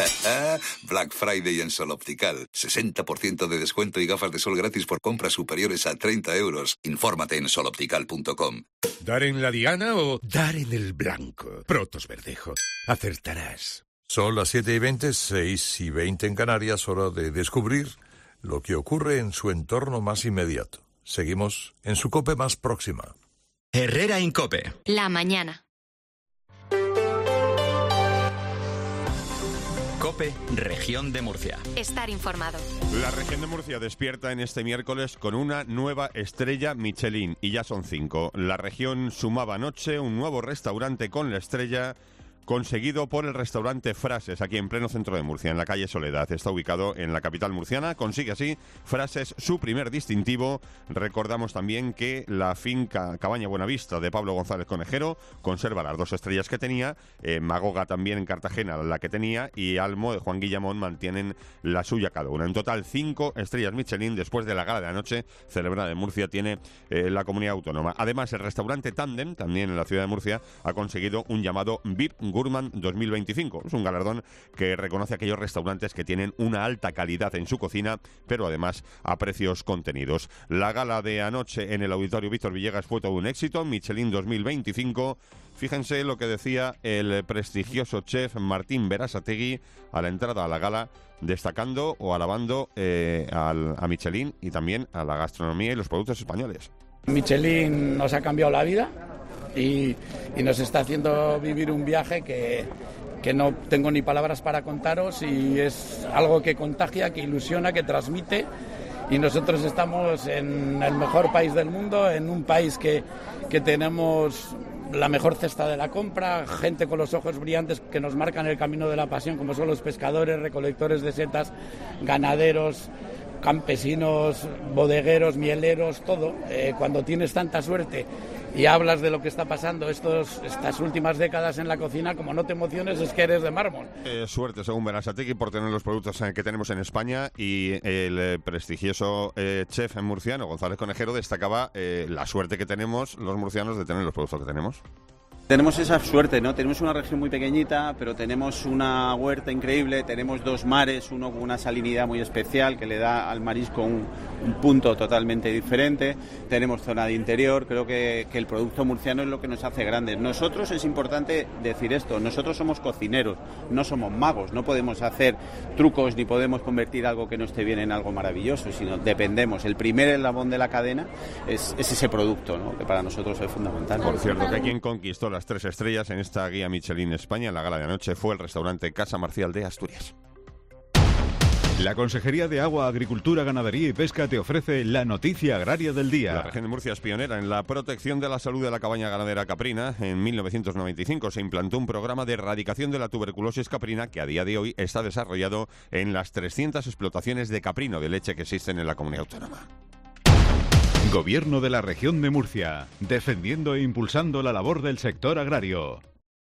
Black Friday en Sol Optical. 60% de descuento y gafas de sol gratis por compras superiores a 30 euros. Infórmate en soloptical.com. ¿Dar en la diana o dar en el blanco? Protos Verdejo. Acertarás. Son las 7:20, 6:20 en Canarias, hora de descubrir lo que ocurre en su entorno más inmediato. Seguimos en su COPE más próxima. Herrera Incope. La mañana. COPE, Región de Murcia. Estar informado. La región de Murcia despierta en este miércoles con una nueva estrella Michelin, y ya son 5. La región sumaba anoche un nuevo restaurante con la estrella, conseguido por el restaurante Frases, aquí en pleno centro de Murcia, en la calle Soledad. Está ubicado en la capital murciana. Consigue así Frases su primer distintivo. Recordamos también que la finca Cabaña Buenavista de Pablo González Conejero conserva las 2 estrellas que tenía. Magoga también en Cartagena la que tenía, y Almo de Juan Guillamón mantienen la suya cada una. En total 5 estrellas Michelin después de la gala de anoche celebrada en Murcia tiene la comunidad autónoma. Además, el restaurante Tandem, también en la ciudad de Murcia, ha conseguido un llamado VIP Gourmand 2025. Es un galardón que reconoce a aquellos restaurantes que tienen una alta calidad en su cocina, pero además a precios contenidos. La gala de anoche en el Auditorio Víctor Villegas fue todo un éxito. Michelin 2025. Fíjense lo que decía el prestigioso chef Martín Berasategui a la entrada a la gala, destacando o alabando a Michelin y también a la gastronomía y los productos españoles. Michelin nos ha cambiado la vida y nos está haciendo vivir un viaje que no tengo ni palabras para contaros, y es algo que contagia, que ilusiona, que transmite, y nosotros estamos en el mejor país del mundo, en un país que tenemos la mejor cesta de la compra, gente con los ojos brillantes que nos marcan el camino de la pasión, como son los pescadores, recolectores de setas, ganaderos, campesinos, bodegueros, mieleros, todo. Cuando tienes tanta suerte y hablas de lo que está pasando estas últimas décadas en la cocina, como no te emociones, es que eres de mármol. Suerte, según Berasategui, por tener los productos que tenemos en España, y el prestigioso chef murciano González Conejero destacaba la suerte que tenemos los murcianos de tener los productos que tenemos. Tenemos esa suerte, ¿no? Tenemos una región muy pequeñita, pero tenemos una huerta increíble, tenemos 2 mares, uno con una salinidad muy especial que le da al marisco un punto totalmente diferente. Tenemos zona de interior. Creo que el producto murciano es lo que nos hace grandes. Nosotros, es importante decir esto, nosotros somos cocineros, no somos magos, no podemos hacer trucos ni podemos convertir algo que no esté bien en algo maravilloso, sino dependemos. El primer eslabón de la cadena es ese producto, ¿no? Que para nosotros es fundamental. Por cierto, que quien conquistó las 3 estrellas en esta guía Michelin España en la gala de anoche fue el restaurante Casa Marcial de Asturias. La Consejería de Agua, Agricultura, Ganadería y Pesca te ofrece la noticia agraria del día. La región de Murcia es pionera en la protección de la salud de la cabaña ganadera caprina. En 1995 se implantó un programa de erradicación de la tuberculosis caprina que a día de hoy está desarrollado en las 300 explotaciones de caprino de leche que existen en la comunidad autónoma. Gobierno de la Región de Murcia, defendiendo e impulsando la labor del sector agrario.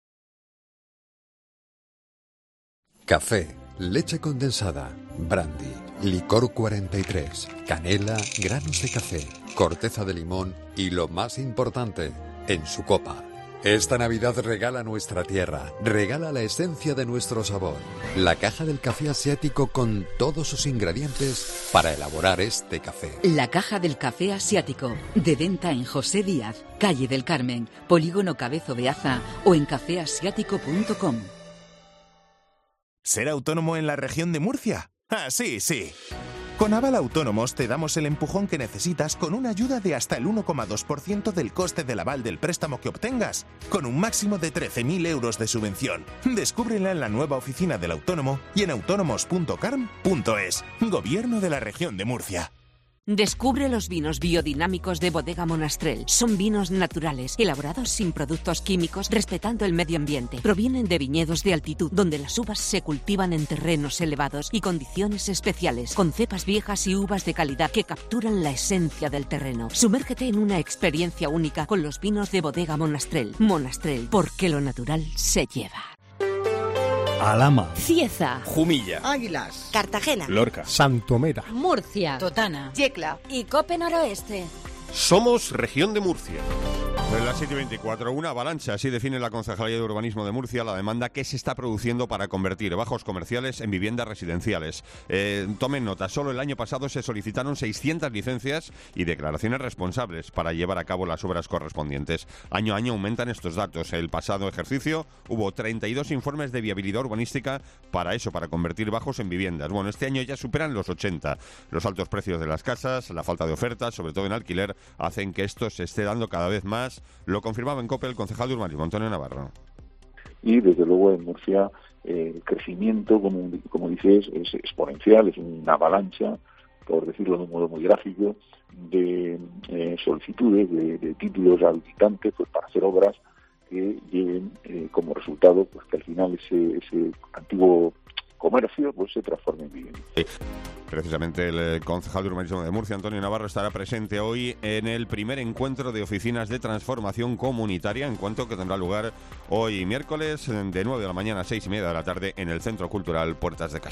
Café, leche condensada, brandy, licor 43, canela, granos de café, corteza de limón y, lo más importante, en su copa. Esta Navidad regala nuestra tierra, regala la esencia de nuestro sabor. La caja del café asiático con todos sus ingredientes para elaborar este café. La caja del café asiático, de venta en José Díaz, calle del Carmen, Polígono Cabezo Beaza o en cafeasiático.com. ¿Ser autónomo en la región de Murcia? Ah, sí. Con Aval Autónomos te damos el empujón que necesitas con una ayuda de hasta el 1,2% del coste del aval del préstamo que obtengas, con un máximo de 13.000 euros de subvención. Descúbrela en la nueva oficina del autónomo y en autónomos.carm.es. Gobierno de la región de Murcia. Descubre los vinos biodinámicos de Bodega Monastrell. Son vinos naturales, elaborados sin productos químicos, respetando el medio ambiente. Provienen de viñedos de altitud, donde las uvas se cultivan en terrenos elevados y condiciones especiales, con cepas viejas y uvas de calidad que capturan la esencia del terreno. Sumérgete en una experiencia única con los vinos de Bodega Monastrell. Monastrell, porque lo natural se lleva. Alhama, Cieza, Jumilla, Águilas, Cartagena, Lorca, Santomera, Murcia, Totana, Yecla y Cope Noroeste. Somos Región de Murcia. En las 7:24, una avalancha, así define la Concejalía de Urbanismo de Murcia la demanda que se está produciendo para convertir bajos comerciales en viviendas residenciales. Tomen nota, solo el año pasado se solicitaron 600 licencias y declaraciones responsables para llevar a cabo las obras correspondientes. Año a año aumentan estos datos. El pasado ejercicio hubo 32 informes de viabilidad urbanística para convertir bajos en viviendas. Bueno, este año ya superan los 80. Los altos precios de las casas, la falta de ofertas, sobre todo en alquiler, hacen que esto se esté dando cada vez más. Lo confirmaba en COPE el concejal de Urbanismo, Antonio Navarro. Y desde luego en Murcia el crecimiento, como dices, es exponencial, es una avalancha, por decirlo de un modo muy gráfico, de solicitudes, de títulos habilitantes pues, para hacer obras que lleven como resultado pues que al final ese antiguo comercio pues se transforme en vivienda. Sí. Precisamente el concejal de Urbanismo de Murcia, Antonio Navarro, estará presente hoy en el primer encuentro de oficinas de transformación comunitaria, encuentro que tendrá lugar hoy miércoles de 9 de la mañana a 6:30 de la tarde en el Centro Cultural Puertas de Castilla.